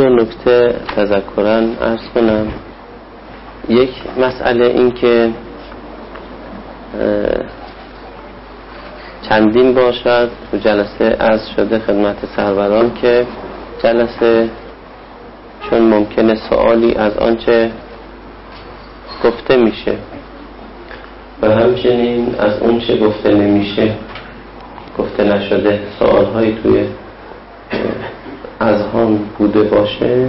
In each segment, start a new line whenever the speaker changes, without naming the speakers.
دو نکته تذکراً عرض کنم. یک مسئله این که چندین باشد تو جلسه عرض شده خدمت سروران که جلسه چون ممکنه سوالی از آنچه گفته میشه و همچنین از اون چه گفته نمیشه گفته نشده سوالهایی توی اذهان بوده باشه،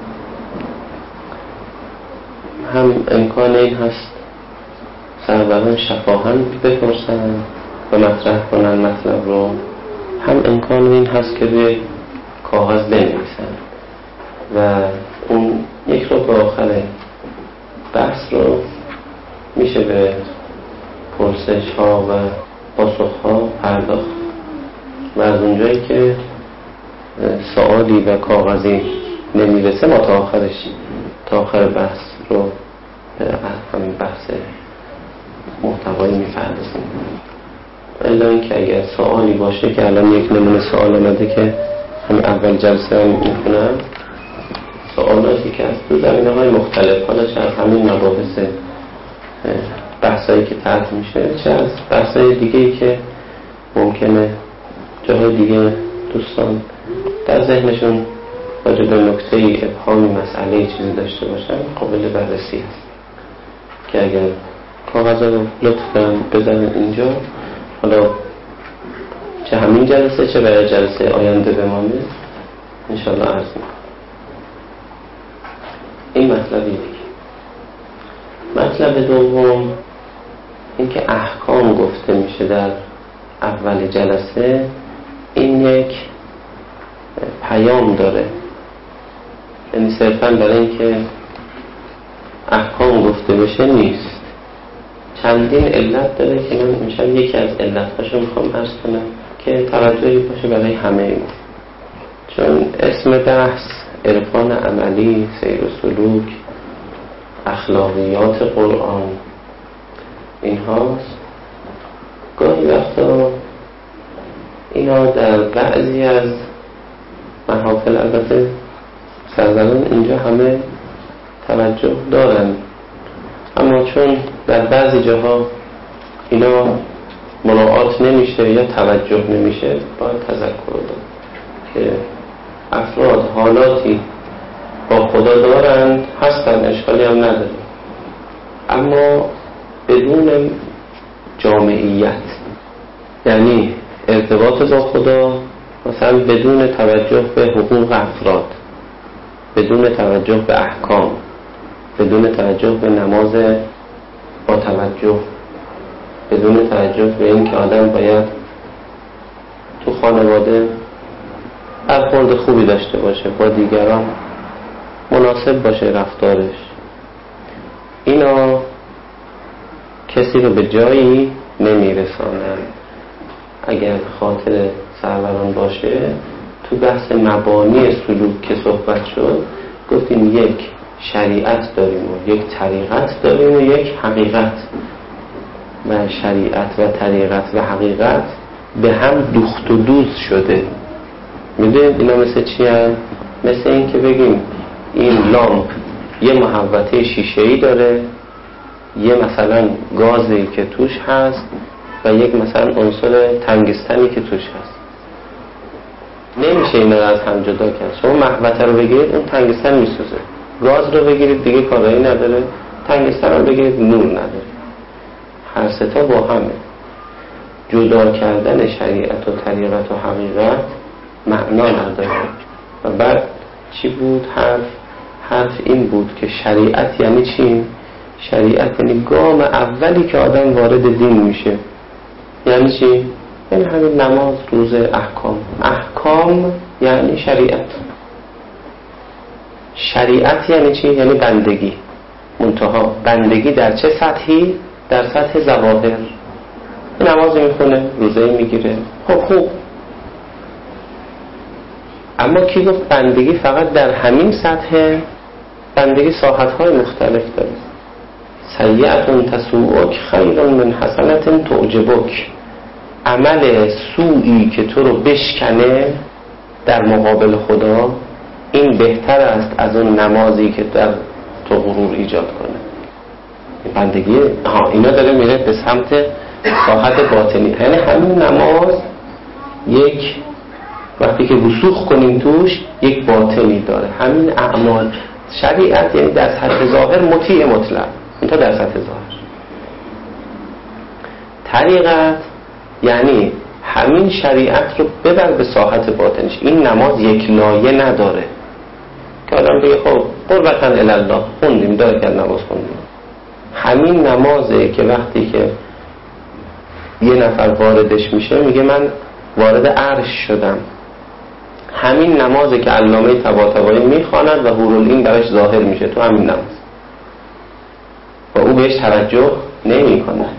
هم امکان این هست سروران شفاهن بپرسن و مطرح کنن مطلب رو، هم امکان این هست که روی کاغذ بنویسن و اون یک رو به آخر بحث رو میشه به پرسش ها و پاسخ ها پرداخت و از اونجایی که سوالی و کاغذی نمیرسه ما تا آخر بحث رو همین بحث محتوایی میپردازیم. الا اینکه اگر سوالی باشه که الان یک نمونه سوال آمده که همین اول جلسه هم میکنم، سوالاتی که از تو زمینه های مختلف، حالا چه از همین مباحث بحثایی که طرح میشه چه از بحثای دیگه‌ای که ممکنه جاهای دیگه دوستان در ذهنشون راجع به نکته ابهامی مسئله چیزی داشته باشن قابل بررسی هست که اگر کاغذ رو لطفاً بزنید اینجا، حالا چه همین جلسه چه برای جلسه آینده بمانه انشالله عرض میکنم. این مطلبی دیگه. مطلب دوم این که احکام گفته میشه در اول جلسه، این یک پیام داره، یعنی صرفاً برای اینکه احکام گفته بشه نیست، چندین علت داره که من میشم یکی از علت‌هاشو میخوام عرض کنم که توجهی باشه برای همه ما. چون اسم بحث عرفان عملی، سیر و سلوک، اخلاقیات قرآن این هاست. گاهی وقتا اینا در بعضی از محافل البته سرزنان اینجا همه توجه دارن، اما چون در بعضی جاها اینا مراعات نمیشه یا توجه نمیشه، باید تذکر داد که افراد حالاتی با خدا دارند، هستن، اشکالی هم نداره، اما بدون جامعیت، یعنی ارتباط با خدا مثلا بدون توجه به حقوق افراد، بدون توجه به احکام، بدون توجه به نماز با توجه، بدون توجه به این که آدم باید تو خانواده برخورد خوبی داشته باشه، با دیگران مناسب باشه رفتارش، اینا کسی رو به جایی نمیرسانن. اگر خاطر سروران باشه تو بحث مبانی سلوک که صحبت شد گفتیم یک شریعت داریم و یک طریقت داریم و یک حقیقت، و شریعت و طریقت و حقیقت به هم دوخت و دوز شده. میدونید اینا مثل چی هست؟ مثل این که بگیم این لامپ یه محوطه شیشه‌ای داره، یه مثلا گازی که توش هست و یک مثلا عنصر تنگستنی که توش هست. نمیشه اینا رو از هم جدا کرد. شما محوطه رو بگیرید اون تنگستن میسوزه، گاز رو بگیرید دیگه کارایی نداره، تنگستن رو بگیرید نور نداره. هر سه تا با همه. جدا کردن شریعت و طریقت و حقیقت معنا نداره. و بعد چی بود؟ حرف این بود که شریعت یعنی چی؟ شریعت یعنی گام اولی که آدم وارد دین میشه. یعنی چی؟ یعنی همین نماز، روزه، احکام یعنی شریعت. شریعت یعنی چی؟ یعنی بندگی. منتها بندگی در چه سطحی؟ در سطح ظواهر. نماز میخونه، روزه میگیره، خوب. اما کی گفت بندگی فقط در همین سطح؟ بندگی ساحت‌های مختلف داره. سیئة تسوءک خیر من حسنة تعجبک. عمل سوئی که تو رو بشکنه در مقابل خدا این بهتر است از اون نمازی که در تو غرور ایجاد کنه. این بندگی اینا داره میره به سمت ساحت باطنی. یعنی همین نماز یک وقتی که وسوخ کنیم توش یک باطنی داره. همین اعمال شریعت یعنی در سطح ظاهر مطیع مطلق، این تا در سطح ظاهر. طریقت یعنی همین شریعت رو ببر به ساحت باطنش. این نماز یک لایه نداره که آدم بگه خب قربتاً الله خوندیم داره که نماز خوندیم. همین نمازه که وقتی که یه نفر واردش میشه میگه من وارد عرش شدم. همین نمازه که علامه طباطبایی میخواند و حورالعین براش ظاهر میشه تو همین نماز و او بهش توجه نمی کند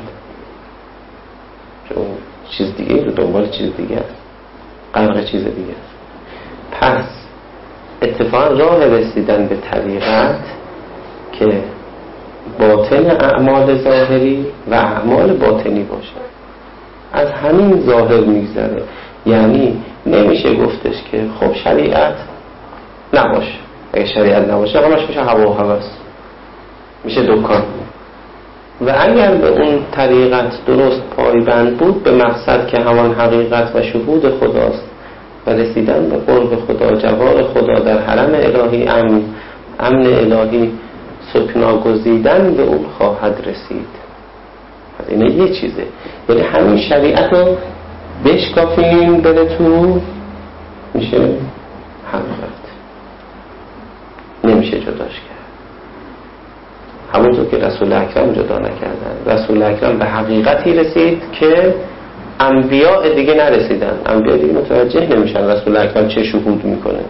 چون چیز دیگه رو دنبال چیز دیگه است، غرق چیز دیگه است. پس اتفاقا راه رسیدن به طریقت که باطن اعمال ظاهری و اعمال باطنی باشه از همین ظاهر میگذره. یعنی نمیشه گفتش که خب شریعت نباشه، اگه شریعت نباشه همش میشه هوا و هوس، میشه دکان. و اگر به اون طریقت درست پایبند بود به مقصد که همان حقیقت و شهود خداست و رسیدن به قرب خدا، جوار خدا در حرم الهی، امن الهی سکنا گزیدن به اون خواهد رسید. پس اینه یه چیزه، یعنی همین شریعت رو بشکافیم بره تو میشه حقیقت، نمیشه جداش کرد. همونطور که رسول اکرم جدا نکردن. رسول اکرم به حقیقتی رسید که انبیاء دیگه نرسیدن. انبیاء دیگه متوجه نمیشن رسول اکرم چه شهود میکنه.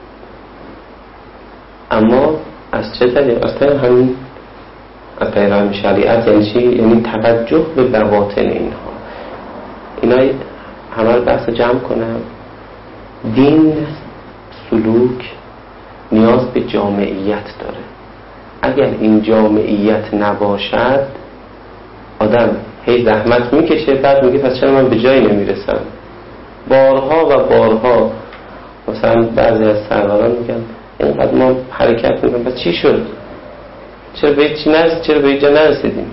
اما از چه طریق؟ از طریق همین از طریق همین شریعت. یعنی چی؟ یعنی توجه به بواطن اینها. اینا همه رو بحث جمع کنم. دین سلوک نیاز به جامعیت داره. اگر این جامعیت نباشد آدم هی زحمت میکشه بعد میگه پس چرا من به جایی نمیرسم. بارها و بارها مثلا بعضی از سروران میگن اینقدر ما حرکت میکنیم پس چی شد؟ چرا به چی نرسید؟ چرا به جا نرسیدیم؟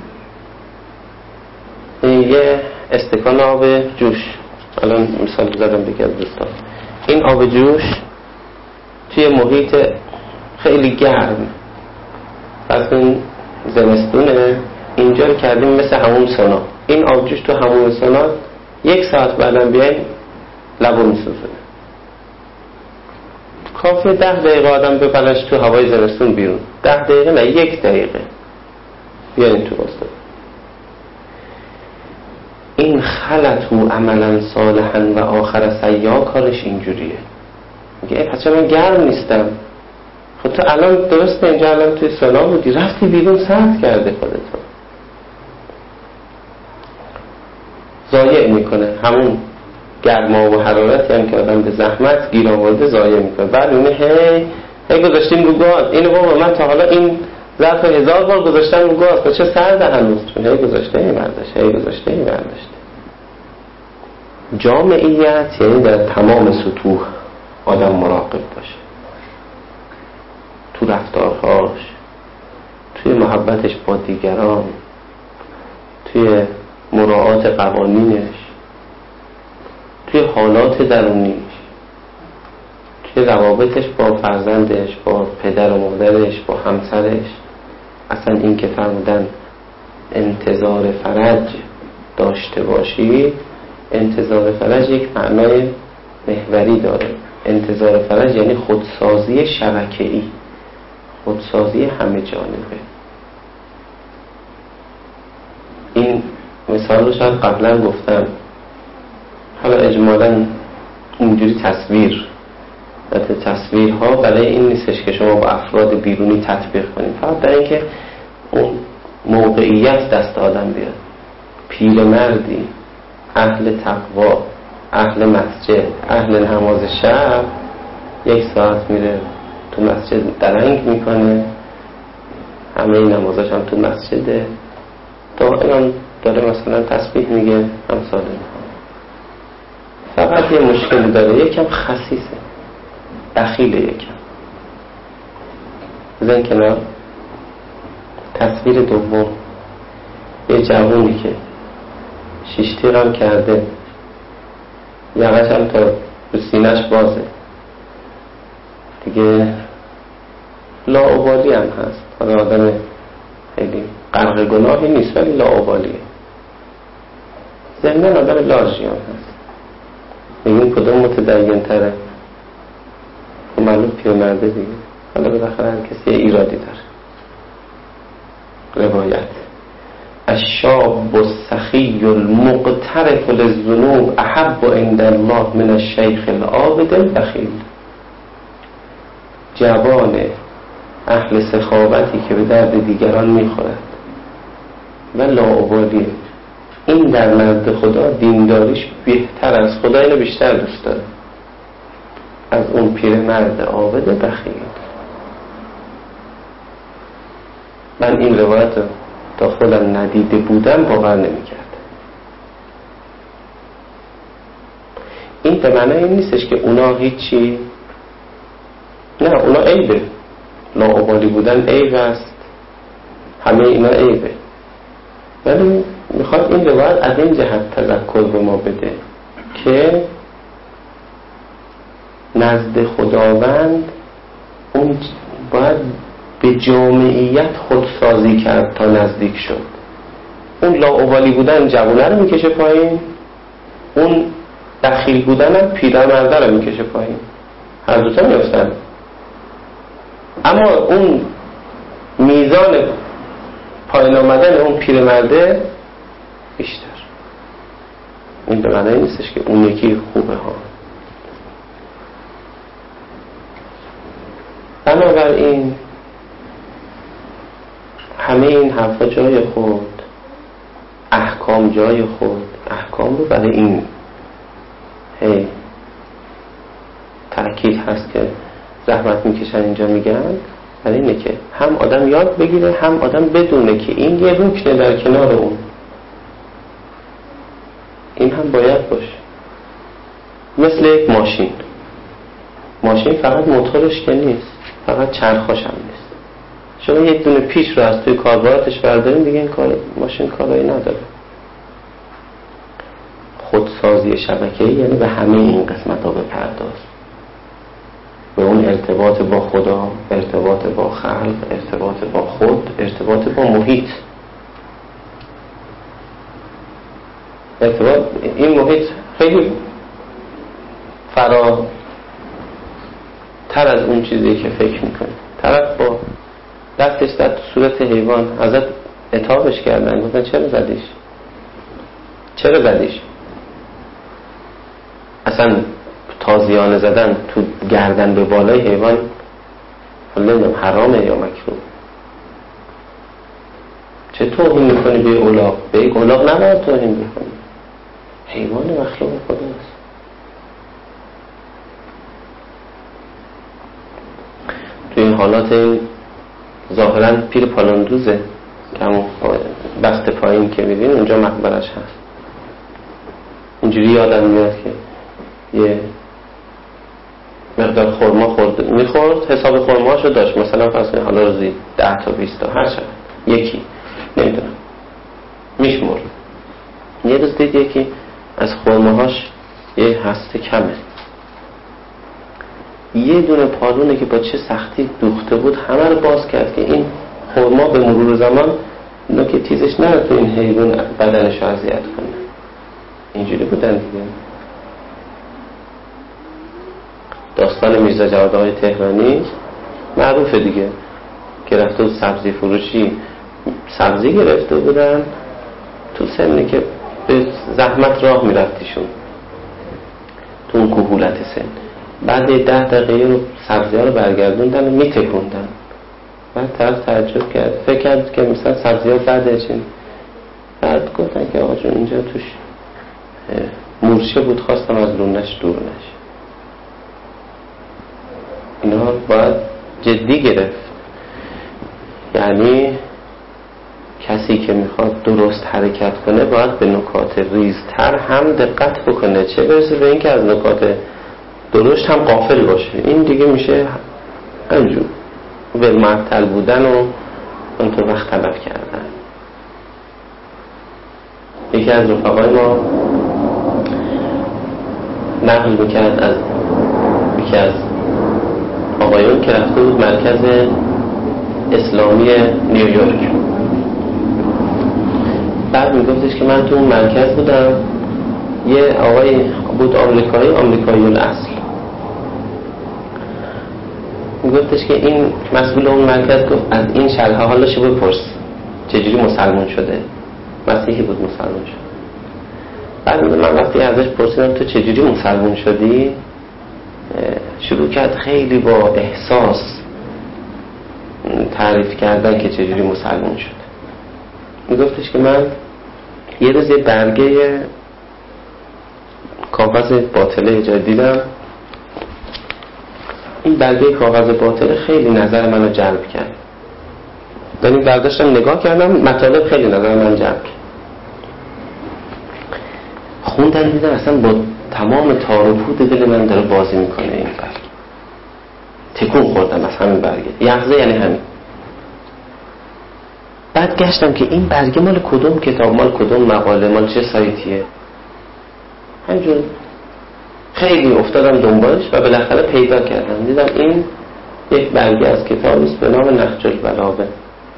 یه استکان آب جوش، الان مثال زدم دیگه از دوستان، این آب جوش توی محیط خیلی گرم پس این زمستونه اینجا رو کردیم مثل همون سونا. این آب جوش تو همون سونا 1 ساعت بعدم بیاین لبو میسوزونه. کافیه 10 دقیقه آدم بپلش تو هوای زمستون بیرون. 10 دقیقه نه 1 دقیقه بیاین تو باستاد. این خلطو عملا صالحا و آخر سیئا کارش اینجوریه. میگه پس چرا من گرم نیستم؟ خب تو الان درسته اینجا الان توی سونا بودی رفتی بیرون سرد کرده خودتو. ضایع میکنه همون گرما و حرارتی هم که آدم به زحمت گیر آورده ضایع میکنه. بعد میگه هی گذاشتیم رو گاز. اینو بابا من تا حالا این ظرف 1000 بار گذاشتم رو گاز تو چه سرده هنوز؟ هی گذاشته هی برداشته هی گذاشته هی برداشته. جامعیت یعنی در تمام سطوح آدم مراقب باشه، تو رفتارهاش، توی محبتش با دیگران، توی مراعات قوانینش، توی حالات درونیش، توی روابطش با فرزندش، با پدر و مادرش، با همسرش. اصلا این که فرمودن انتظار فرج داشته باشی، انتظار فرج یک معنای محوری داره. انتظار فرج یعنی خودسازی شبکه‌ای، خودسازی همه جانبه. این مثال رو شاید قبلا گفتم، حالا اجمالاً اینجوری تصویرها برای این نیستش که شما با افراد بیرونی تطبیق کنید، فقط برای اینکه اون موقعیت دست آدم بیاد. پیرمردی اهل تقوا، اهل مسجد، اهل نماز شب 1 ساعت میره تو مسجد درنگ میکنه، همه نمازاش هم تو مسجده، دائما داره مثلا تسبیح میگه، امثال اینها. فقط یه مشکل داره، یکم خسیسه، بخیله، یکم بزن کنار. تصویر دوم، یه جوونی که 6 تیغم کرده، یقش هم تا رو سینه‌اش بازه دیگه، لاابالی هم هست. حالا آدم خیلی غرق گناهی نیست ولی لاابالیه. ضمناً آدم لاژی هم هست. بگیم کدوم متدین تره؟ معلوم پیرمرده دیگه. حالا بالاخره هر کسی یه ایرادی داره. روایت: الشاب السخی المقترف للذنوب احب عند الله من الشیخ العابد البخیل. جوان اهل سخاوتی که به درد دیگران میخورد و لاابالیه، این در نزد خدا دینداریش بهتر از خدا، اینو بیشتر دوست داره از اون پیرمرد عابد بخیل. من این روایت تا خودم ندیده بودم باور نمی‌کردم. این به معنی این نیستش که اونا هیچی، نه، اونا عیبه، لاابالی بودن عیب است، همه اینا عیبه، ولی میخواد این روایت از این جهت تذکر به ما بده که نزد خداوند اون باید به جامعیت خودسازی کرد تا نزدیک شد. اون لاابالی بودن جوانه رو میکشه پایین، اون دخیل بودن هم پیرمرده رو میکشه پایین، هر دوتا میفتن. اما اون میزان پایین آمدن اون پیرمرده بیشتر. این به معنی نیستش که اون یکی خوبه ها. بنابراین همه این حرفا جای خود، احکام جای خود، احکام رو برای این تأکید هست که زحمت میکشن اینجا میگن، برای اینه که هم آدم یاد بگیره، هم آدم بدونه که این یه رکنه در کنار اون. این هم باید باشه. مثل یک ماشین فقط موتورش که نیست، فقط چرخاش هم نیست. شما یک دونه پیچ رو از توی کاربراتش بردارین دیگه این ماشین کارایی نداره. خودسازی شبکه‌ای یعنی به همه این قسمت‌ها بپرداز، به اون ارتباط با خدا، ارتباط با خلق، ارتباط با خود، ارتباط با محیط. این محیط خیلی فراتر از اون چیزی که فکر میکنه. طرف با دستش زد تو صورت حیوان، ازت عتابش کردن، گفتن چرا زدیش؟ اصلا تازیانه زدن تو گردن به بالای حیوان نمیدونم حرامه یا مکروه. چه توهین میکنی به الاغ؟ به یک الاغ نباید توهین میکنی، حیوان مخلوق خداست. تو این حالات این ظاهرا پیر پالاندوزه که همون بسته پایین که میبین اونجا مقبرش هست. اینجوری یادم میاد که یه مقدار خورما میخورد، حساب خورماشو داشت، مثلا فرض کنید حالا روزی 10 تا 20 تا هر شب یکی نمیدونم میشمرد. یه روز دید یکی از خورماهاش یه هسته کمه، یه دونه پالونه که با چه سختی دوخته بود همه رو باز کرد که این خورما به مرور زمان که تیزش نره تو این حیوان بدنش رو اذیت کنه. اینجوری بودن دیگه. داستان میرزا جواد آقای تهرانی معروفه دیگه که رفته بود سبزی فروشی، سبزی گرفته بودن تو سنی که به زحمت راه میرفتیشون تو اون کهولت سن. بعد 10 دقیقه رو سبزی ها رو برگردوندن و میتکوندن. بعد طرف تعجب کرد، فکر کرد که مثلا سبزی ها بده چین. بعد گفتن که آقا جون اینجا توش مورچه بود، خواستم از لونش دور نشه. اینا باید جدی گرفت. یعنی کسی که میخواد درست حرکت کنه باید به نکات ریزتر هم دقت بکنه، چه برسه به این که از نکات درشت هم غافل باشه. این دیگه میشه انجام. ولمعطل بودن و اون تو وقت تلف کردن. یکی از رفقای ما نقل میکرد از یکی از آقایون که رفته بود مرکز اسلامی نیویورک. بعد میگفتش که من تو اون مرکز بودم، یه آقای بود آمریکایی الاصل، میگفتش که این مسئول اون مرکز گفت از این شرح حالش بپرس چجوری مسلمان شده، مسیحی بود مسلمان شد. بعد من وقتی ازش پرسیدم تو چجوری مسلمان شدی، شروع کرد خیلی با احساس تعریف کردن که چجوری مسلمان شد. میگفتش که من یه روز یه برگه کاغذ باطله جا دیدم، این برگه کاغذ باطله خیلی نظر منو جلب کرد. یعنی برداشتم نگاه کردم، مطالب خیلی نظر من جلب کرد. خوندم دیدم اصلا با تمام تار و پود دل من داره بازی میکنه این برگ. تکون خوردم از همین برگه، یغزه یعنی همین. بعد گشتم که این برگه مال کدوم کتاب، مال کدوم مقاله، مال چه سایتیه. همینجور خیلی افتادم دنبالش و بالاخره پیدا کردم. دیدم این یک برگه از کتابی است به نام نهج البلاغه.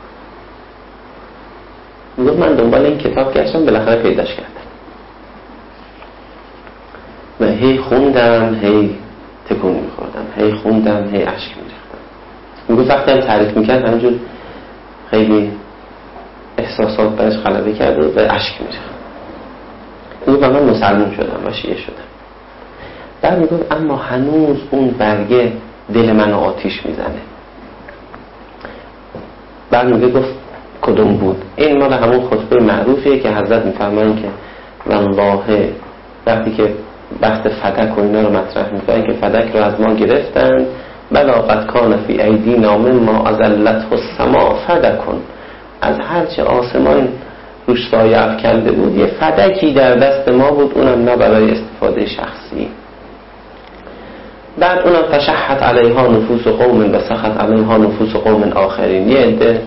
میگم من دنبال این کتاب گشتم، بالاخره پیداش کردم و هی خوندم، هی تکون میخوردم، هی خوندم، هی اشک میریختم. میگم وقتی هم تعریف میکرد همینجور خیلی احساسات برش غلبه کرد و اشک میریختم. میگم من مسلمان شدم و شیعه شدم. بعد میگم اما هنوز اون برگه دل منو آتیش میزنه. بعد میگه گفت کدوم بود؟ این مال همون خطبه معروفیه که حضرت میفرمایند که والله وقتی که بحث فدک و اینا رو مطرح میکنن که فدک رو از ما گرفتن، بلا قد کان فی ایدینا مما اذلته السما فدکن، از هرچه آسمان روش سایه افکنده بود یه فدکی در دست ما بود، اونم نه برای استفاده شخصی. بعد اونم تشحت علیها نفوس قوم و سخط علیها نفوس قوم آخرین، یه عده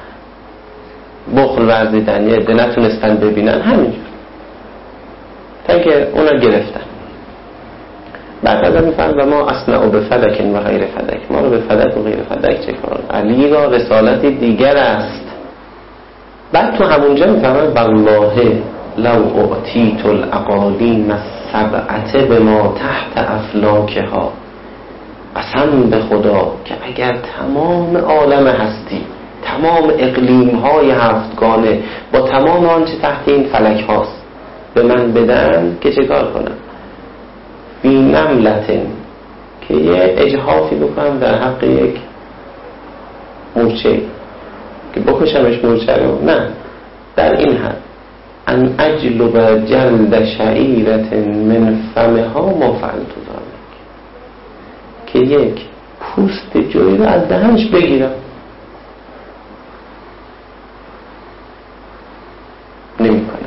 بخل ورزیدن، یه عده نتونستن ببینن، همینجور تا که اونا گرفتن. بعد از میفرد و ما اصنع به فدک و غیر فدک، ما رو به فدک و غیر فدک چه کار؟ علی را رسالتی دیگر است. بعد تو همونجا میفرد والله لو اعطیت الاقالیم السبعه بما تحت افلاکها، قسم به خدا که اگر تمام عالم هستی، تمام اقلیم‌های هفتگانه با تمام آنچه تحت این فلک هاست به من بدن که چه کار کنم؟ فی نملتن، که یه اجحافی بکنم در حق یک مورچه، که بکشمش مورچه رو، نه در این حد ان اجلب جلد شعیرت من فمها ما فعلت ذلک، که یک پوست جوی رو از دهنش بگیرم. نمی کنم.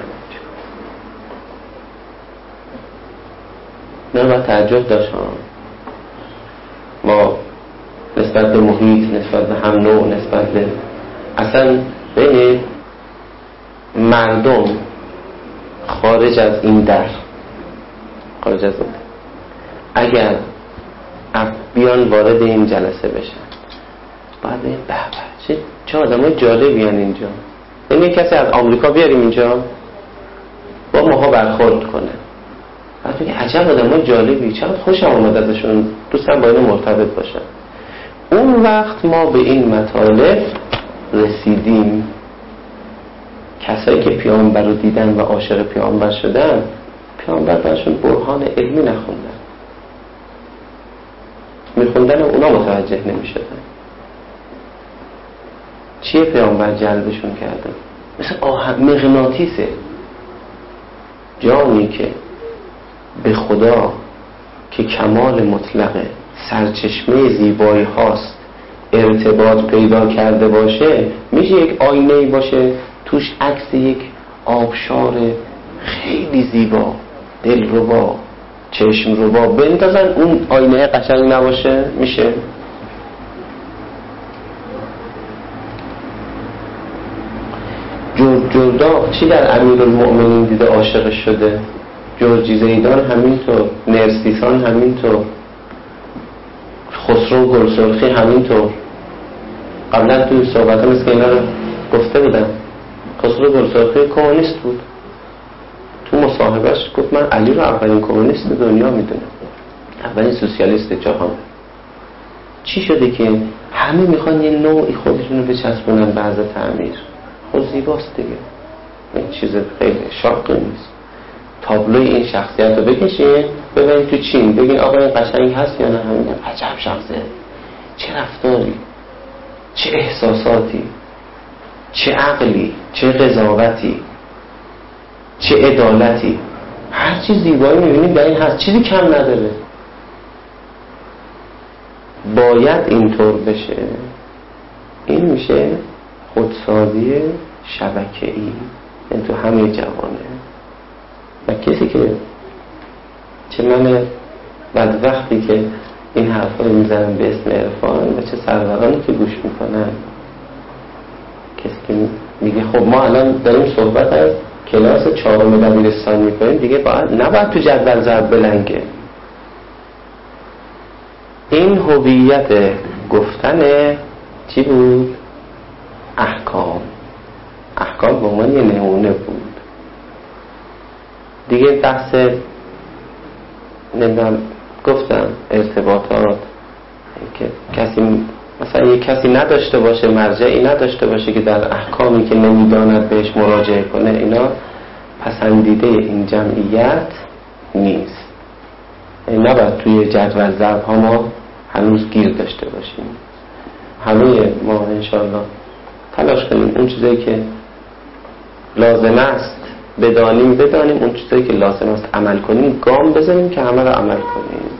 نه باید تعجب داشت ما نسبت به محیط، نسبت به هم نوع، نسبت به اصلا بین مردم خارج از این در، خارج از این در، اگر بیان وارد این جلسه بشن باید بگیم به چه آدمای جالبی هن اینجا، یعنی کسی از آمریکا بیاریم اینجا با ماها برخورد کنه، بعد بگیم عجب آدمای جالبی، چقدر خوشم آمد ازشون، دوستم با اینو مرتبط باشن. اون وقت ما به این مطالب رسیدیم. کسایی که پیامبر رو دیدن و عاشق پیامبر شدن، پیامبر برشون برهان علمی نخوندن، میخوندن اونا متوجه نمیشدن چیه پیامبر جلبشون کرده. مثل مغناطیسه، جانی که به خدا که کمال مطلقه، سرچشمه زیبایی هاست، ارتباط پیدا کرده باشه، میشه یک آینه‌ای باشه توش عکس یک آبشار خیلی زیبا، دلربا، چشمربا بندازن، اون آینه قشنگ نباشه؟ میشه؟ جرداغ چی در امیرالمؤمنین دیده عاشق شده، جورجی زیدان همینطور، نرسیسان همینطور، خسرو گلسرخی همینطور. قبلا توی صحبت هم که اینا رو گفته بودم. خسرو گلسرخی کمونیست بود، تو مصاحبهش گفت من علی رو اولین کمونیست دنیا میدونم، اولین سوسیالیست جهان. چی شده که همه میخوان یه نوعی خودشون رو بچسبونن به حضرت امیر؟ خود زیباست دیگه، این چیز خیلی شاقی نیست. تابلوی این شخصیت رو بکشین ببینید تو چین، بگین آقا این قشنگ هست یا نه. همین عجب شخصیت، چه رفتاری، چه احساساتی، چه عقلی، چه قضاوتی، چه عدالتی، هر چیز زیبایی میبینید در این هست، چیزی کم نداره. باید اینطور بشه. این میشه خودسازی شبکه‌ای، این تو همه جوانه. و کسی که چه من بدبختی که این حرفا رو میزنن به اسم عرفان و چه سرورانی که گوش میکنن، کسی که میگه خب ما الان داریم صحبت از کلاس 4 دبیرستان میکنیم دیگه، نباید تو جدول ضرب بلنگه. این هویت گفتن چی بود؟ احکام به عنوان یه نمونه بود دیگه. بحث نمیدونم گفتم ارتباطات که کسی مثلا یک کسی نداشته باشه، مرجعی نداشته باشه که در احکامی که نمیداند بهش مراجعه کنه، اینا پسندیده این جمعیت نیست. نباید توی جدول ضرب ها ما هنوز گیر داشته باشیم. همه ما انشاءالله تلاش کنیم اون چیزایی که لازم است بدانیم، اون چیزایی که لازم است عمل کنیم، گام بزنیم که همه رو عمل کنیم.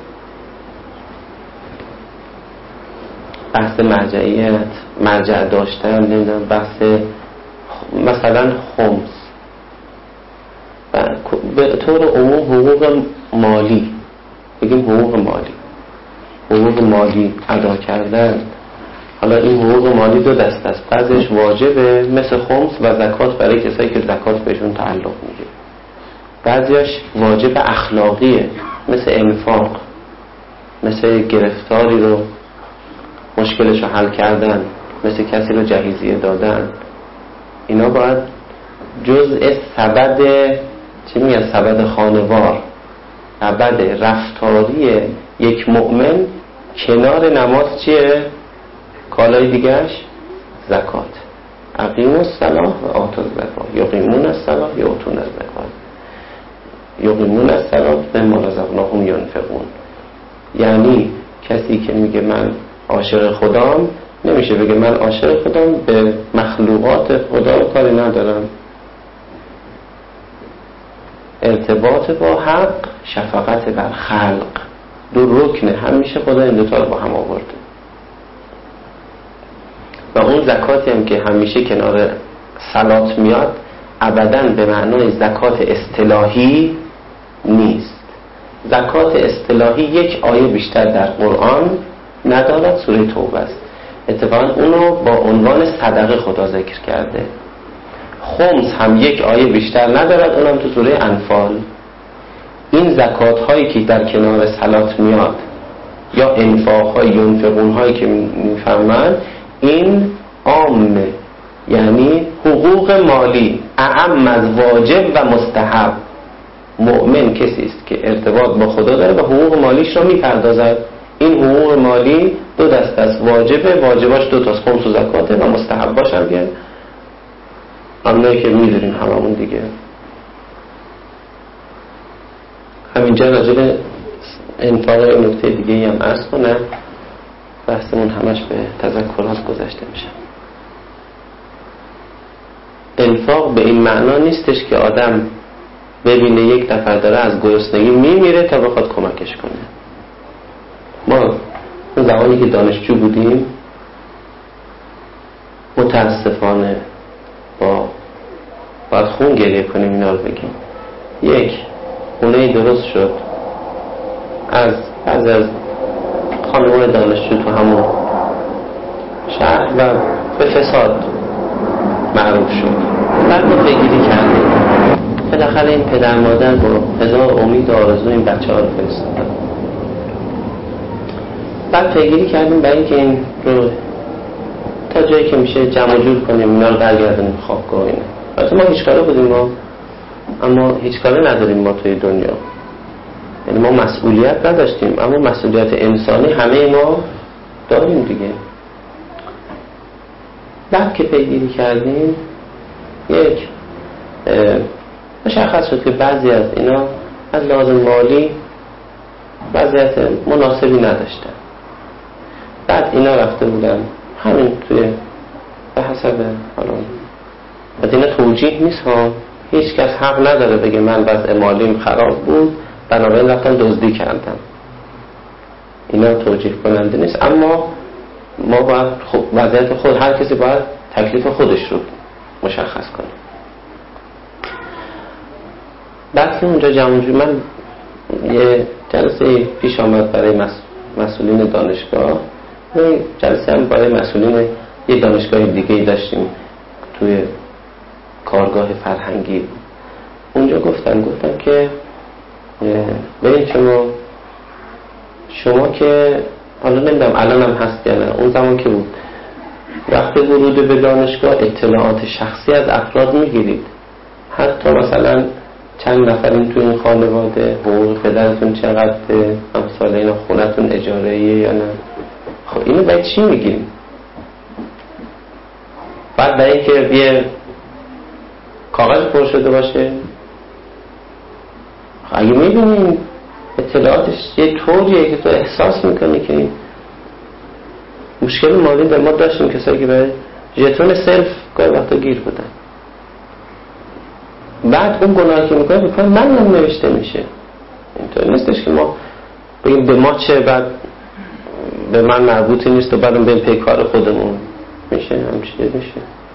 بحث مرجعیت، مرجع داشتن، نمیدونم بحث مثلا خمس و به طور عموم حقوق مالی، بگیم حقوق مالی ادا کردن. حالا این حقوق مالی دو دست است، بعضیش واجبه مثل خمس و زکات برای کسایی که زکات بهشون تعلق میگیره، بعضیش واجب اخلاقیه مثل انفاق، مثل گرفتاری رو مشکلش رو حل کردن، مثل کسی رو جهیزیه دادن. اینا باید جزء سبد سبد خانوار، سبد رفتاری یک مؤمن کنار نماز چیه؟ کالای دیگهش زکات. اقیموا الصلاة و آتوا الزکات، یقیمون الصلاة و یؤتون الزکات، یقیمون الصلاة مما رزقناهم ینفقون. یعنی کسی که میگه من عاشق خدام، نمیشه بگه من عاشق خدام به مخلوقات خدا کاری ندارم. ارتباط با حق، شفقت بر خلق، دو رکنه، همیشه خدا این دوتا رو با هم آورده. و اون زکاتی هم که همیشه کنار صلات میاد ابداً به معنای زکات اصطلاحی نیست. زکات اصطلاحی یک آیه بیشتر در قرآن ندارد، سوره توبه است. اتفاقاً اونو با عنوان صدقه خدا ذکر کرده. خمس هم یک آیه بیشتر ندارد، اونم تو سوره انفال. این زکات هایی که در کنار صلات میاد یا انفاق های ینفقون هایی که میفرمند، این عامه، یعنی حقوق مالی اعم از واجب و مستحب. مؤمن کسی است که ارتباط با خدا داره و حقوق مالیش رو میپردازد. این حقوق مالی دو دست است، واجباش دو تاست، خمس و زکاته، و مستحباش هم بیان همونایی که میدونیم هممون دیگه. همینجا راجع به انفاق این نکته دیگه هم عرض کنم، بحثمون همش به تذکرات گذشته میشه. انفاق به این معنا نیستش که آدم ببینه یک نفر داره از گرسنگی میمیره تا بخواد کمکش کنه. ما اون زمانی که دانشجو بودیم متاسفانه باید خون گریه کنیم اینا رو بگیم. یک خونه درست شد از خانوار دانشجو تو همون شهر و به فساد معروف شد. بعد ما پیگیری کردیم، بالاخره این پدر مادر با هزار امید و آرزو این بچه ها رو فرستادن. بعد پیگیری کردیم برای اینکه این رو تا جایی که میشه جمع جور کنیم، اینا رو برگردونیم خوابگاه. اینه البته ما هیچ کاره بودیم اما هیچ کاره نداریم ما توی دنیا، یعنی ما مسئولیت نداشتیم اما مسئولیت انسانی همه ما داریم دیگه. بعد که پیگیری کردیم یک مشخص شد که بعضی از اینا از لحاظ مالی وضعیت مناسبی نداشتن. بعد اینا رفته بودن همین توی به حسب حالا بعد اینا توجیه نیست ها، هیچ کس حق نداره بگه من وضع مالیم خراب بود بنابراین رفتم دزدی کردم. اینا توجیه کننده نیست، اما ما باید وضعیت خود، هر کسی باید تکلیف خودش رو مشخص کنه. بعد که اونجا جمع‌جوری من یه جلسه پیش آمد برای مسئولین دانشگاه، یه جلسه هم برای مسئولین یه دانشگاه دیگه داشتیم توی کارگاه فرهنگی. اونجا گفتن که ببین شما که حالا نمیدونم الان هم هست یا نه، اون زمان که بود وقت ورود به دانشگاه اطلاعات شخصی از افراد میگیرید، حتی مثلا چند نفرین تو این خانواده، حقوق پدرتون چقدره، امثال اینا، خونتون اجاره‌ایه یا نه. خب اینو باید چی میگیریم؟ بعد برای اینکه یه کاغذ پر شده باشه، اگه میبینیم اطلاعاتش یه طوریه که تو احساس میکنی که این مشکل مالی در ما داشتیم، کسایی که برای ژتون سلف گاهی وقتا گیر بودن. بعد اون گناهی که میکنه بکنه من هم نوشته میشه. اینطور نیستش که ما بگیم به ما چه، بعد به من مربوطی نیست و بعدم بریم پی کار خودمون. میشه همچیه میشه.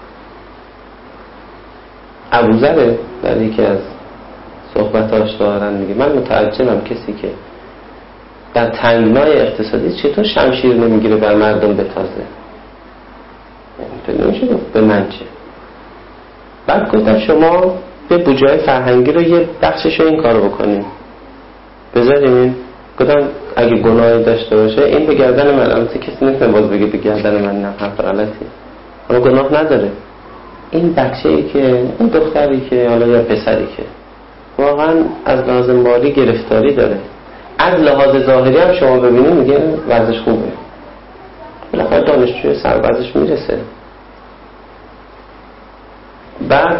ابوذر در یکی از صحبتاش دارن میگه من متعجبم کسی که در تنگنای اقتصادی چطور شمشیر نمیگیره بر مردم بتازه. اینطور نمیشه گفت به من چه. بعد گفتم شما به بودجه‌های فرهنگی رو یه بخشش رو این کارو بکنیم بذاریم این. گفتم اگه گناهی داشته باشه این به گردن من، البته کسی نیست باز بگه به گردن من، نه حرف غلطی، اما گناه نداره. این بچه‌ای که این دختری که حالا یا پسری که واقعا از لحاظ مالی گرفتاری داره، از لحاظ ظاهری هم شما ببینید میگه وضعش خوبه، بالاخره دانشجوی سربازش میرسه. بعد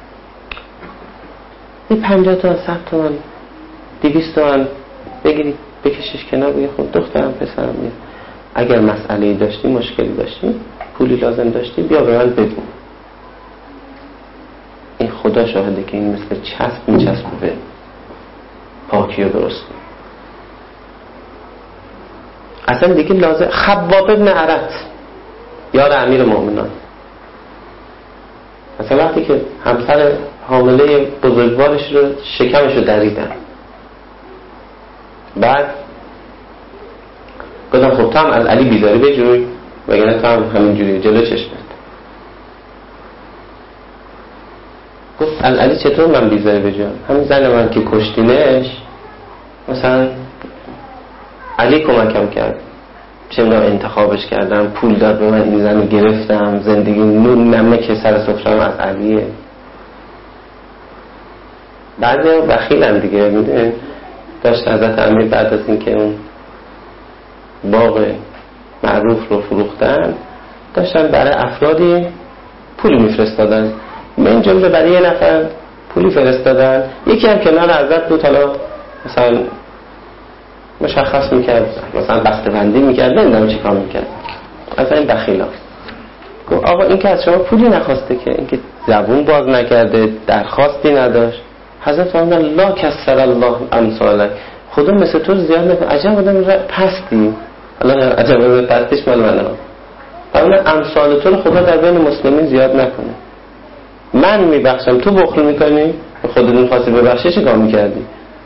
این 50 تا 100 تومن 200 تومن بگیرید بکشش کنار، بگید خب دخترم پسرم میاد اگر مسئله‌ای داشتی، مشکلی داشتی، پولی لازم داشتی، بیا به من بگو. این خدا شاهده که این مثل چسب میچسبه به پاکی و درست. اصلا دیگه لازم. خباب ابن عرط یار امیر مومنان، مثلا وقتی که همسر حامله بزرگوارش رو شکمش رو دریدن، بعد گفتم خب تو هم از علی بیزاری بجوی وگرنه تو هم همینجوری جلو چشمت. گفت علی چطور من بیزاری بجویم؟ همین زن من که کشتینش مثلا علی کمکم کرد، چه میدونم انتخابش کردم، پول داد به من، این زن رو گرفتم، زندگی نون نمک سر سفرم از علیه. بعضی ها بخیلن دیگه، میدونی داشت حضرت امیر بعد از این که اون باغ معروف رو فروختن داشتن برای افرادی پولی میفرستادن، من جمله برای یه نفر پولی فرستادن، یکی هم کنار حضرت بود، حالا مثلا مشخص میکرد، مثلا بخته‌بندی میکرد، نمیدونم چی کار میکرد. اصلا این بخیل ها گفت آقا این که از شما پولی نخواسته که، این که زبون باز نکرده، درخواستی نداشت. حضرت فرمودن لا کسر الله امثالک، خدا مثل تو زیاد نکنه، عجب آدم پستی. الان عجب آدم پستیش مال منه، فرمودن امثال تو رو خدا در بین مسلمین زیاد نکنه. من میبخشم تو بخل میکنی، خودتون خواستی ببخشی چه کار میکردی؟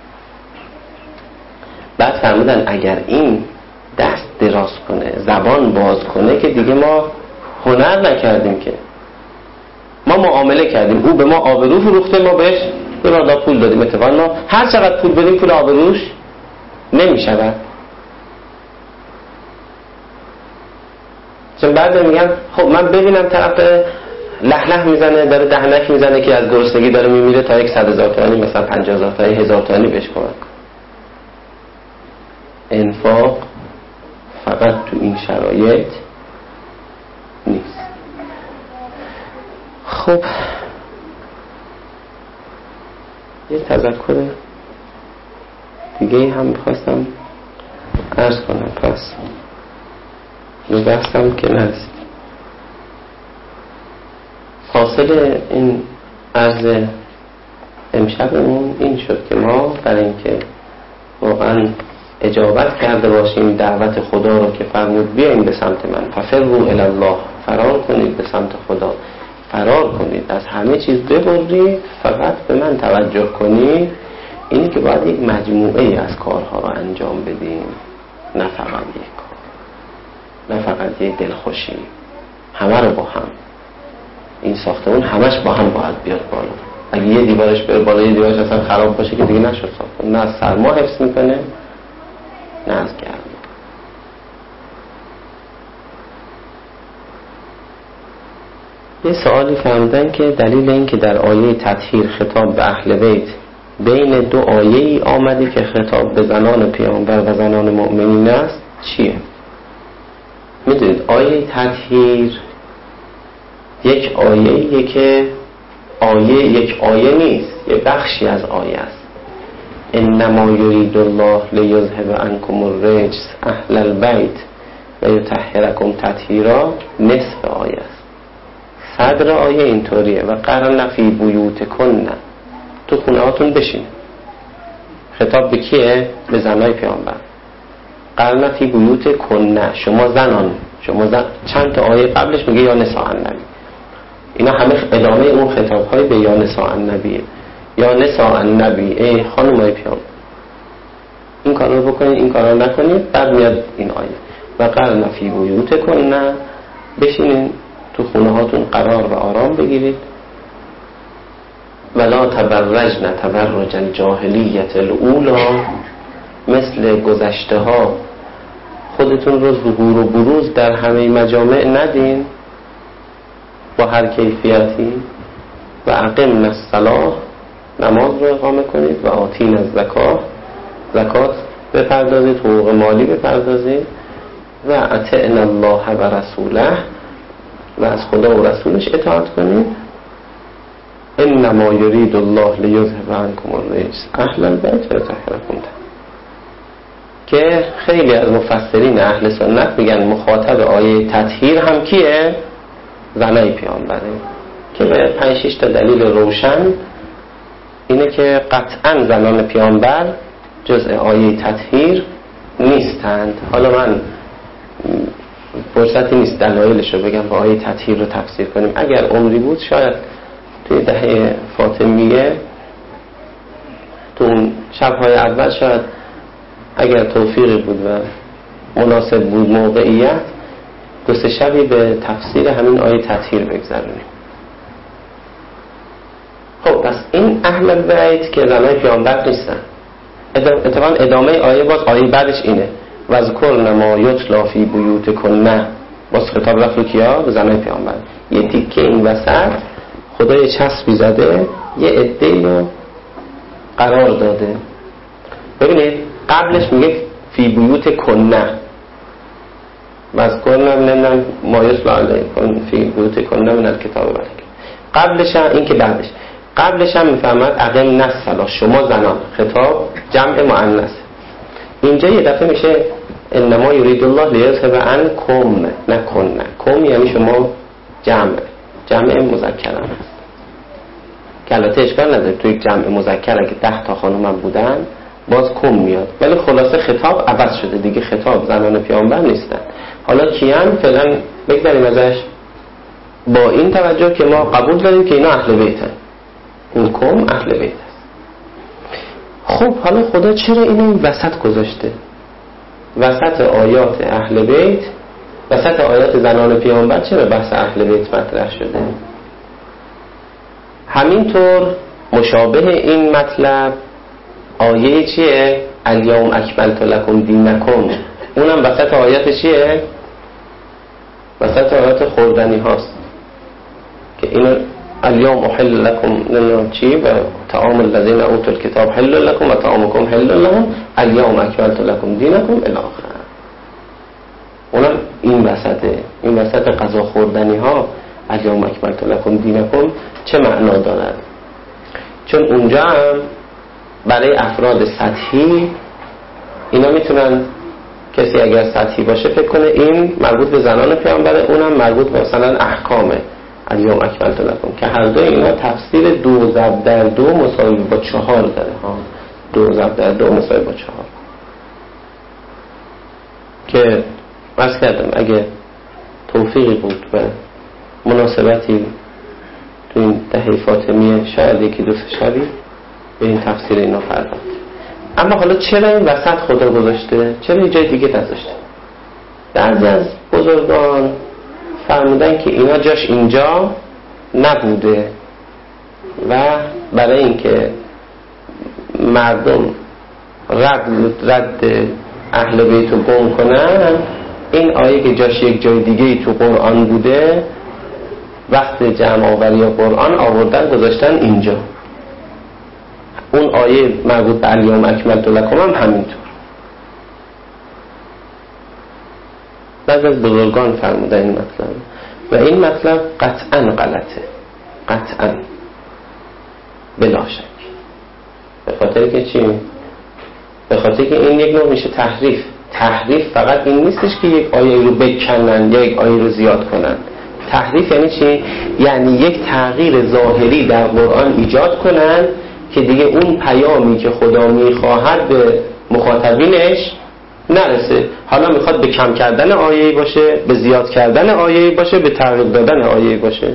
بعد فرمودن اگر این دست دراز کنه، زبان باز کنه که دیگه ما هنر نکردیم، که ما معامله کردیم، او به ما آبرو فروخته، ما بهش یه مقدار پول دادیم، اتفاقا ما هر چقدر پول بدیم پول آبروش نمیشود. چون بعد میگن خب من ببینم طرف لح میزنه، داره دهنک میزنه که از گرسنگی داره میمیره، تا 100,000 تومانی مثلا 50,000 تومانی 1000 تومانی بهش کمک کن. انفاق فقط تو این شرایط نیست. خب یه تذکر دیگه هم میخواستم عرض کنم، پس بحثم که نرسید. حاصل این عرض امشبمون این شد که ما برای اینکه واقعا اجابت کرده باشیم دعوت خدا رو که فرمود بیاین به سمت من، ففروا الی الله، فرار کنید به سمت خدا، فرار کنید، از همه چیز ببرید، فقط به من توجه کنید. اینی که باید یک مجموعه از کارها رو انجام بدیم، نه فقط یک کار، نه فقط یک دلخوشی، همه رو با هم. این ساختمون همش با هم باید بیاد بالا. اگه یه دیوارش بره بالا یه دیوارش اصلا خراب باشه که دیگه نشد ساختمون، نه از سرما حفظ میکنه نه از گرما. یه سوالی فرمودن که دلیل این که در آیه تطهیر خطاب به اهل بیت بین دو آیه ای آمده که خطاب به زنان پیامبر و زنان مؤمنین است چیه؟ میدونید آیه تطهیر یک آیه که یک آیه نیست، یه بخشی از آیه است. انما یرید الله لیذهب عنکم الرجس اهل البیت و یطهرکم تطهیرا نصف آیه است. صدر آیه اینطوریه و قرن فی بیوتکن، تو خونه هاتون بشین. خطاب به کیه؟ به زنای پیامبر. قرن فی بیوتکن، شما زنان، چند تا آیه قبلش میگه یا نساء النبی. اینا همه ادامه اون خطاب‌های به یا نساء النبیه. یا نساء النبی، ای خانمای پیامبر این کار رو بکنید، این کار رو نکنید. بعد میاد این آیه و قرن فی بیوتکن، بشینین تو خونه هاتون قرار و آرام بگیرید. ولا تبرجن تبرج الجاهلیت الاولی، مثل گذشته ها خودتون رو ظهور و بروز در همه مجامع ندین با هر کیفیتی. و اقمنا الصلاة، نماز رو اقامه کنید. و آتینا الزکات، زکات بپردازید، حقوق مالی بپردازید. و اطعنا الله و رسوله، و از خدا و رسولش اطاعت کنید. انما یرید الله لیذهب عنکم الرجس اهل البیت و یطهرکم. که خیلی از مفسرین اهل سنت میگن مخاطب آیه تطهیر هم کیه؟ زنای پیامبره. که به 5-6 تا دلیل روشن اینه که قطعا زنان پیامبر جزء آیه تطهیر نیستند. حالا من فرصتی نیست دلایلش رو بگم و آیه تطهیر رو تفسیر کنیم. اگر عمری بود شاید توی دهه فاطمیه، تو اون شب‌های اول، شاید اگر توفیقی بود و مناسب بود موقعیت، 2-3 شبی به تفسیر همین آیه تطهیر بگذارونیم. خب پس این اهل بیت که زنای پیامبر نیستن. اتفاقا ادامه آیه باز آیه بعدش اینه و ذکرن ما یتلی فی بیوتکن، باز خطاب رفت رو کیا؟ به زنای پیامبر. یه تیکه این وسط خدای چسبی زده، یه عده‌ای رو قرار داده. ببینید قبلش میگه فی بیوتکن، وذکرن ما یتلی علیکم فی بیوتکن من الکتاب و الحکمة. قبلش هم این که بعدش، قبلش هم میفهمد اقمنا الصلاة، شما زنان، خطاب جمع مؤنث. اینجا یه دفعه میشه انما یرید الله لیذهب عنکم، نکن. کم یعنی شما جمع مذکر هم هست که البته اشکال نداره توی جمع مذکر اگه 10 تا خانم هم بودن باز کم میاد، ولی خلاصه خطاب عوض شده دیگه. خطاب زنان پیامبر نیستن. حالا کیان فعلا بگذاریم ازش با این توجه که ما قبول داریم که اینا اهل بیتن، این کم اهل بیت است. خب حالا خدا چرا اینو این وسط گذاشته؟ وسط آیات اهل بیت، وسط آیات زنان پیامبر چرا بحث اهل بیت مطرح شده؟ همینطور مشابه این مطلب آیه چیه؟ الیوم اکملت لکم دینکم، اونم وسط آیات چیه؟ وسط آیات خوردنی هاست که اینو الیوم احل لکم چی و طعام الذین اوتوا الکتاب حل لکم و طعامکم حل لهم الیوم اکملت لکم دینکم الی آخر. اونم این وسطه، این وسط غذا خوردنی ها الیوم اکملت لکم دینکم چه معنا دارد؟ چون اونجا هم برای افراد سطحی اینا میتونن، کسی اگر سطحی باشه فکر کنه این مربوط به زنان پیامبره، اونم مربوط به مثلا احکامه الیوم اکملت لکم، که هر دو اینا تفسیر 2 ضرب در 2 مساوی با 4 داره ها. 2 ضرب در 2 مساوی با 4 که عرض کردم اگه توفیقی بود و مناسبتی تو این دهه فاطمیه شاید یکی دو شبی به این تفسیر اینا پرداخت. اما حالا چرا این وسط خدا گذاشته؟ چرا یه جای دیگه نذاشته؟ بعضی از بزرگان فرمودن که اینا جاش اینجا نبوده و برای اینکه مردم رد اهل بیت رو گم کنن، این آیه که جاش یک جای دیگه تو قرآن بوده وقت جمع آوری قرآن آوردن گذاشتن اینجا. اون آیه مربوط به الیوم اکملت لکم هم همینطور. بعضی از بزرگان فرمودن این مطلب و این مطلب قطعا غلطه، قطعا بلا شک. به خاطر که چی؟ به خاطر که این یک نوع میشه تحریف. تحریف فقط این نیستش که یک آیه رو بکنن یا یک آیه رو زیاد کنن. تحریف یعنی چی؟ یعنی یک تغییر ظاهری در قرآن ایجاد کنن که دیگه اون پیامی که خدا میخواهد به مخاطبینش نرسه. حالا میخواد به کم کردن آیه‌ای باشه، به زیاد کردن آیه‌ای باشه، به تغییر دادن آیه‌ای باشه.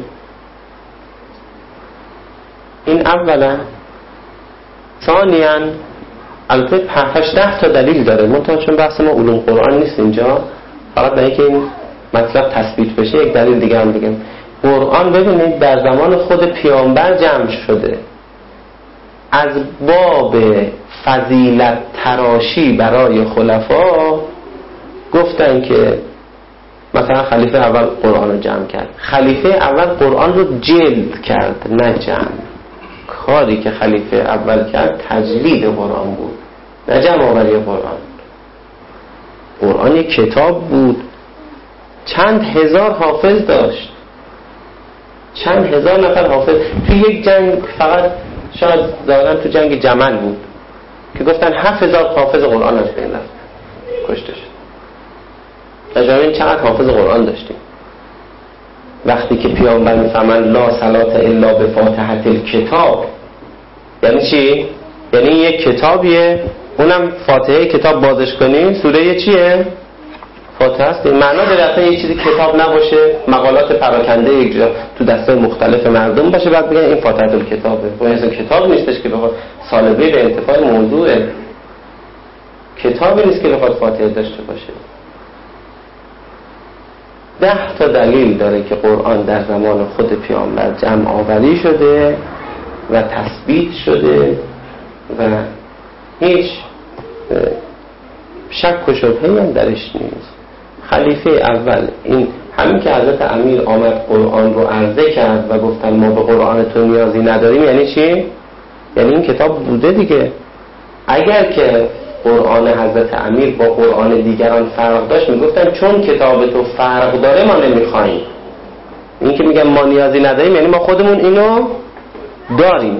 این اولا. ثانیاً البته 7-10 تا دلیل داره، منتها چون بحث ما علوم قرآن نیست اینجا، فقط برای اینکه این مطلب تثبیت بشه یک دلیل دیگه هم بگم. قرآن ببینید در زمان خود پیامبر جمع شده، از باب فضیلت تراشی برای خلفا گفتن که مثلا خلیفه اول قرآن رو جمع کرد. خلیفه اول قرآن رو جلد کرد نه جمع. کاری که خلیفه اول کرد تجلید قرآن بود نه جمع آوری قرآن. قرآن یک کتاب بود، چند هزار حافظ داشت، چند هزار نفر حافظ. تو یک جنگ فقط شاید دارن تو جنگ جمل بود که گفتن 7000 حافظ قرآن از بین رفت، کشته شد. تجربه چقدر حافظ قرآن داشتیم. وقتی که پیامبر میفهمن لا صلات الا به فاتحه الکتاب، یعنی چی؟ یعنی یک کتابیه، اونم فاتحه کتاب بازش کنی سوره چیه؟ فاتحه است. معنا داره اصلا یه چیزی کتاب نباشه، مقالات پراکنده یک جا تو دسته مختلف مردم باشه بعد بگن این فاتحه الکتابه. و اصلا کتاب نیستش که بخواد سالبه به انتفاع موضوعه، کتابی نیست که بخواد فاتحه داشته باشه. 10 تا دلیل داره که قرآن در زمان خود پیامبر جمع آوری شده و تثبیت شده و هیچ شک و شبهه‌ای هم درش نیست. خلیفه اول این همین که حضرت امیر آمد قرآن رو عرضه کرد و گفتن ما به قرآن تو نیازی نداریم، یعنی چی؟ یعنی این کتاب بوده دیگه. اگر که قرآن حضرت امیر با قرآن دیگران فرق داشت میگفتن چون کتاب تو فرق داره ما نمیخواییم. این که میگن ما نیازی نداریم یعنی ما خودمون اینو داریم.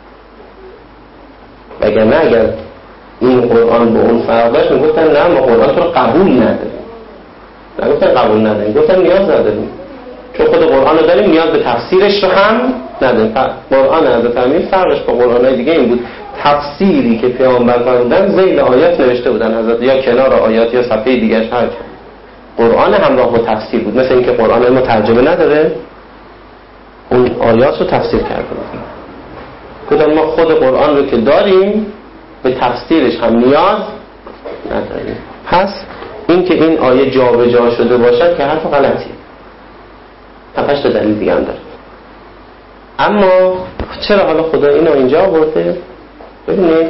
وگرنه اگر این قرآن با اون فرق داشت میگفتن نه ما قرآن تو رو قبول نداریم. نگفتن قبول نداریم، گفتن نیاز نداریم، چون خود قرآن رو داریم نیاز به تفسیرش رو هم نداریم. قرآن حضرت امیر فرقش با قرآن‌های دیگه این بود، تفسیری که پیامبر فرمودن ذیل آیات نوشته بودن حضرت، یا کنار آیات یا صفحه دیگه‌اش هر قرآن همراه با تفسیر بود. مثل اینکه قرآن ما ترجمه نداره، اون آیات رو تفسیر کرده بود. گفتن ما خود قرآن رو که داریم به تفسیرش هم نیاز نداریم. پس این که این آیه جابجا شده باشد که حرف غلطیه. 7 تا دلیل دیگه هم داره. اما چرا حالا خدا اینو اینجا آورده؟ ببینید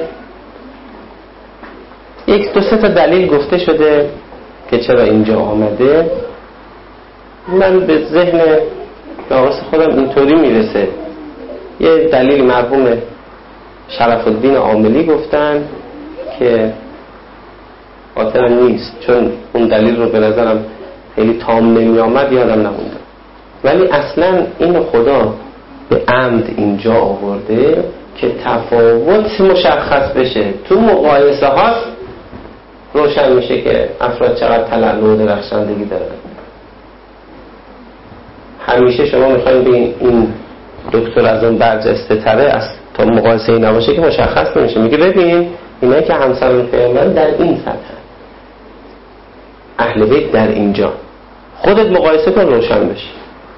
یک دو سه تا دلیل گفته شده که چرا اینجا آمده. من به ذهن ناقص خودم اینطوری میرسه. یه دلیل مرحوم شرف الدین عاملی گفتن که خاطرم نیست، چون اون دلیل رو به نظرم خیلی تام نمی آمد، یادم نمونده. ولی اصلا اینو خدا به عمد اینجا آورده که تفاوت مشخص بشه. تو مقایسه هاست روشن میشه که افراد چقدر تلالو و درخشندگی دارن. همیشه شما میخواید ببین این دکتر از اون برجسته تره است، تا مقایسه ای نباشه که مشخص نمیشه. میگه ببین اینایی که همسران پیامبر در این سطح، اهل بیت در اینجا، خودت مقایسه کن روشن بشه.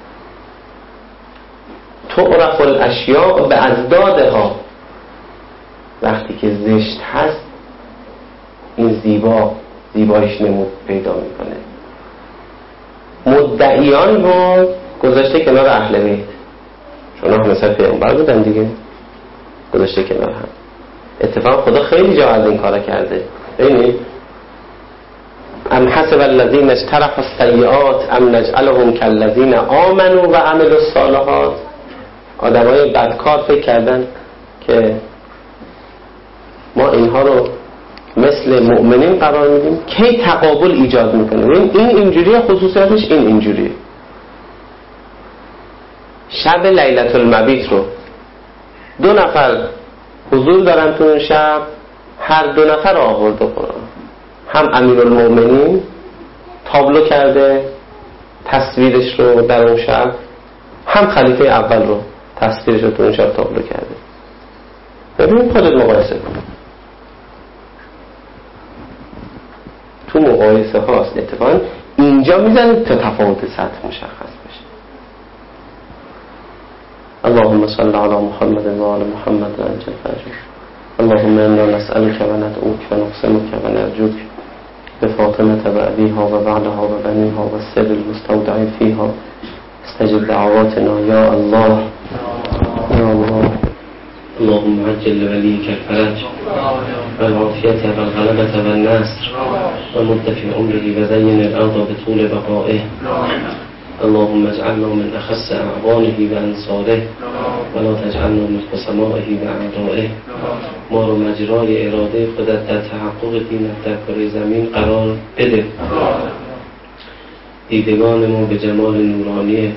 تعرف الاشیاء به ازدادها، وقتی که زشت هست این زیبایش نمود پیدا میکنه. مدعیان رو گذاشته کنار اهل بیت، چون هم مثل پیامبر بودن دیگه، گذاشته کنار هم. اتفاق خدا خیلی جا از این کارا کرده. ببینید ام حسب الذین اجترحوا السیئات ام نجعلهم کالذین آمنوا و عملوا الصالحات. آدمای بدکار فکر کردن که ما اینها رو مثل مؤمنین قرار میدیم. کی تقابل ایجاد میکنه؟ این اینجوریه، خصوصیتش این اینجوریه. شب لیلة المبیت رو 2 نفر حضور دارن تو اون شب، هر 2 نفر آورده قرآن. هم امیرالمؤمنین تابلو کرده تصویرش رو در اون شب، هم خلیفه اول رو تصویرش رو تو اون شب تابلو کرده. ببینید خودت مقایسه کن. تو مقایسه هاست اتفاقا اینجا میزنید تا تفاوت سطح مشخص بشه. اللهم صل علی محمد و آل محمد و عجل فرجه. اللهم انا نسألك و ندعوك و نقسمك و نرجوك بفاطمة و ابیها و بعدها و بنیها و السر المستودع فیها استجب دعواتنا یا الله یا الله. اللهم عجل لوليك الفرج والعافية والغلبة والنصر ومد في عمره وزين الأرض بطول بقائه. اللهم اجعلنا من أخص أعوانه وأنصاره ولا تجعلنا من خصمائه وأعدائه. ما رو مجرای اراده خودت در تحقق دینت در کره زمین قرار بده. دیدگان ما به جمال نورانی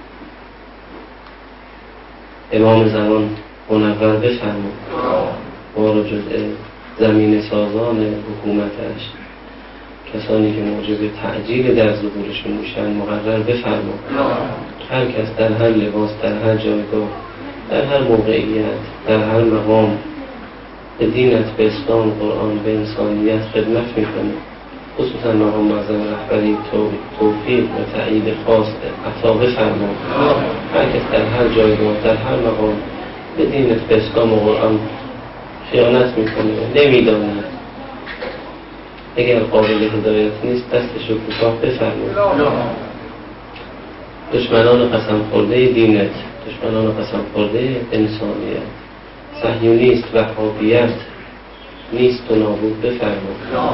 امام زمان منور بفرما. ما رو جزء زمین سازان حکومتش، کسانی که موجب تعجیل در ظهورشون میشن مقرر بفرما. هر کس در هر لباس، در هر جایگاه، در هر موقعیت، در هر مقام به دینت، به اسلام، قرآن، به انسانیت خدمت میکنه، خصوصا مقام معظم رهبری توفیق و تأیید خاص عطا بفرما. هر کس در هر جایگاه، در هر مقام به دینت، به اسلام و قرآن خیانت میکنه، نمیداند، اگر قابل هدایت نیست دستش رو کوتاه بفرما. دشمنان قسم خورده دینت، دشمنان قسم خورده انسانیت، صهیونیست، وهابیت نیست و نابود بفرما.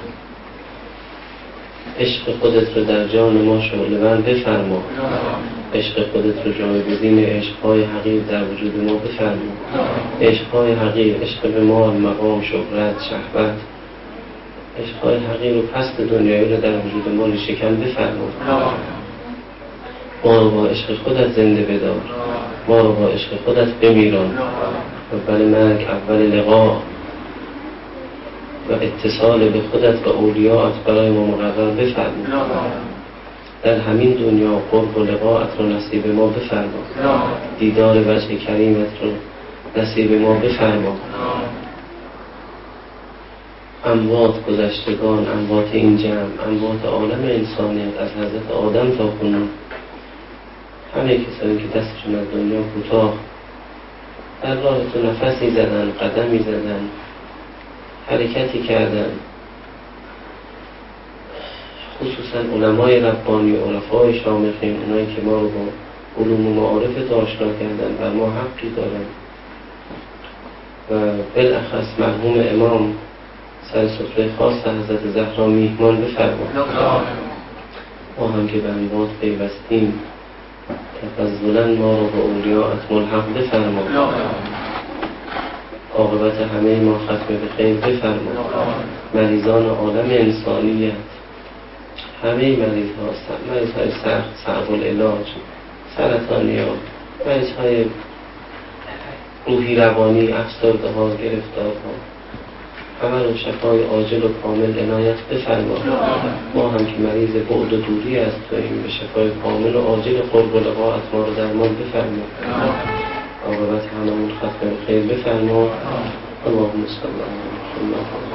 عشق خودت رو در جان ما شعله‌ور بفرما. عشق خودت رو جایگزین عشق‌های حقیر در وجود ما بفرما. عشق‌های حقیر، عشق به مال، مقام، شهرت، شهوت، عشق‌های حقیر و پست دنیایی رو در وجود ما شکن بفرما. ما رو با عشق خودت زنده بدار، ما رو با عشق خودت بمیران. اول مرگ، اول لقا و اتصال به خودت و اولیاءت برای ما مقرر بفرما. در همین دنیا قرب و لقاءت رو نصیب ما بفرما. دیدار وجه کریمت رو نصیب ما بفرما. اموات گذشتگان، اموات این جمع، اموات عالم انسانیت از حضرت آدم تا کنون، همه کسانی که دستشون از دنیا کوتاه در راه تو نفسی زدن، قدمی زدن، حرکتی کردن، خصوصا علمای ربانی، عرفای شامخین، اونایی که ما رو با علوم و معارف آشنا کردن و ما حقی دارن و بالاخص مرحوم امام سر سفره خاص حضرت زهرا میهمان بفرمایید. ما هم که به انباد پیوستیم تفضلا ما رو به اولیاءت ملحق بفرمایید. عاقبت همه ما ختم به خیر بفرمایید. مریضان عالم انسانیت، همه مریض های سخت صعب العلاج، سرطانی ها، مریض های روحی روانی، افسرده ها، گرفتار ها، همه رو شفای عاجل و کامل عنایت بفرمایید. ما هم که مریض بعد و دوری از توییم به شفای کامل و عاجل قرب و لقاءت ما رو درمان بفرمایید. عاقبت هممون ختم به خیر بفرمایید. اللهم صل علی محمد.